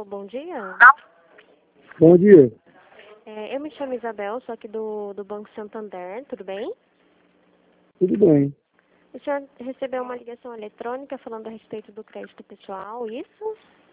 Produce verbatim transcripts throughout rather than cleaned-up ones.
bom dia. Bom dia. É, eu me chamo Isabel, sou aqui do, do Banco Santander, tudo bem? Tudo bem. O senhor recebeu uma ligação eletrônica falando a respeito do crédito pessoal, isso?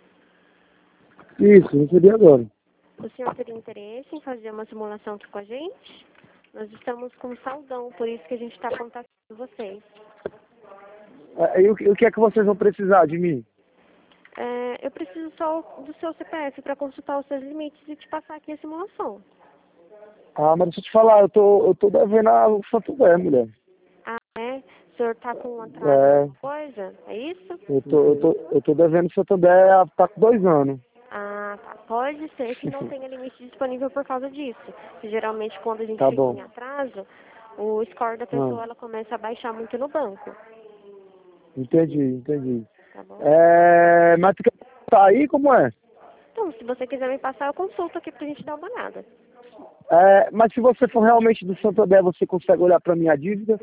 Isso, recebi agora. O senhor teria interesse em fazer uma simulação aqui com a gente? Nós estamos com saldão, por isso que a gente está contatando vocês. Ah, E o, que o que é que vocês vão precisar de mim? É, eu preciso só do seu C P F para consultar os seus limites e te passar aqui a simulação. Ah, mas deixa eu te falar, eu tô, eu tô devendo a Santander, mulher. Ah, é? O senhor está com um atraso em É, alguma coisa? É isso? eu tô, eu tô, eu tô devendo Santander há tá com dois anos. Ah, tá. Pode ser que não tenha limite disponível por causa disso. Que geralmente quando a gente Tá fica bom. em atraso, o score da Ah, pessoa ela começa a baixar muito no banco. entendi, entendi. Tá bom? É, mas tu quer tá aí, como é? Então, se você quiser me passar, eu consulto aqui pra gente dar uma olhada. É, mas se você for realmente do Santander, você consegue olhar pra minha dívida?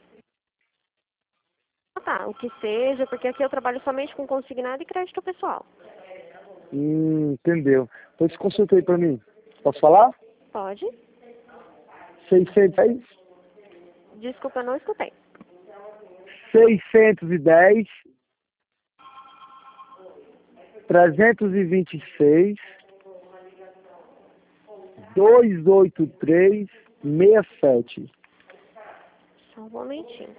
Ah, tá. O que seja, porque aqui eu trabalho somente com consignado e crédito pessoal. Hum, entendeu. Pois consulta aí pra mim. Posso falar? Pode? seiscentos e dez, Desculpa, eu não escutei. seiscentos e dez, trezentos e vinte e seis, dois oito três, seis sete. Só um momentinho.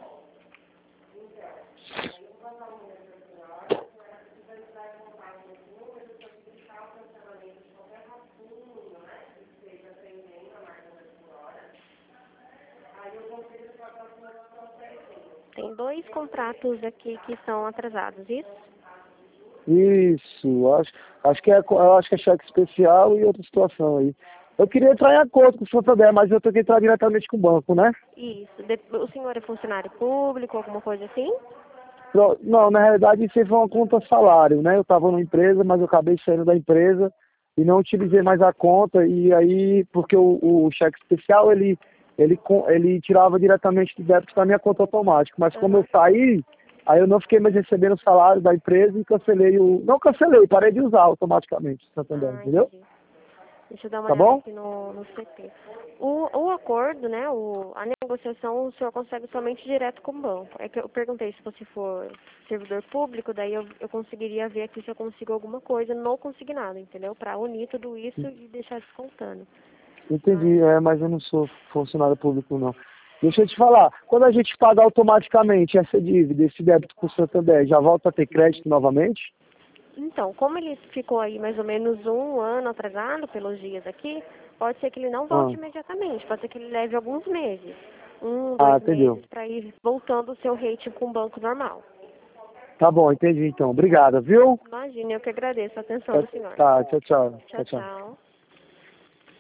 Tem dois contratos aqui que são atrasados, isso? Isso, acho, acho que é, eu acho que é cheque especial e outra situação aí. Eu queria entrar em acordo com o Santander, mas eu tenho que entrar diretamente com o banco, né? Isso. De- O senhor é funcionário público, alguma coisa assim? Pro- Não, na realidade isso aí foi uma conta salário, né? Eu estava numa empresa, mas eu acabei saindo da empresa e não utilizei mais a conta, e aí, porque o, o cheque especial, ele, ele, com- ele tirava diretamente do débito da minha conta automática, mas como Aham. eu saí, aí eu não fiquei mais recebendo o salário da empresa e cancelei o... Não cancelei, parei de usar automaticamente o Santander, Ah, entendeu? entendi. Deixa eu dar uma Tá olhada bom? aqui no, no C P. O, o acordo, né, o, a negociação, o senhor consegue somente direto com o banco. É que eu perguntei se você for servidor público, daí eu, eu conseguiria ver aqui se eu consigo alguma coisa no consignado, entendeu? Para unir tudo isso e deixar descontando. Entendi, Mas, é, mas eu não sou funcionário público, não. Deixa eu te falar, quando a gente paga automaticamente essa dívida, esse débito com o Santander, já volta a ter crédito novamente? então, como ele ficou aí mais ou menos um ano atrasado pelos dias aqui, pode ser que ele não volte Ah, imediatamente, pode ser que ele leve alguns meses. Um, ah, dois entendeu. meses para ir voltando o seu rating com o banco normal. Tá bom, entendi então. Obrigado, viu? Imagine, eu que agradeço a atenção Tá, do senhor. tá, tchau, tchau. Tchau, Tchau, tchau. tchau.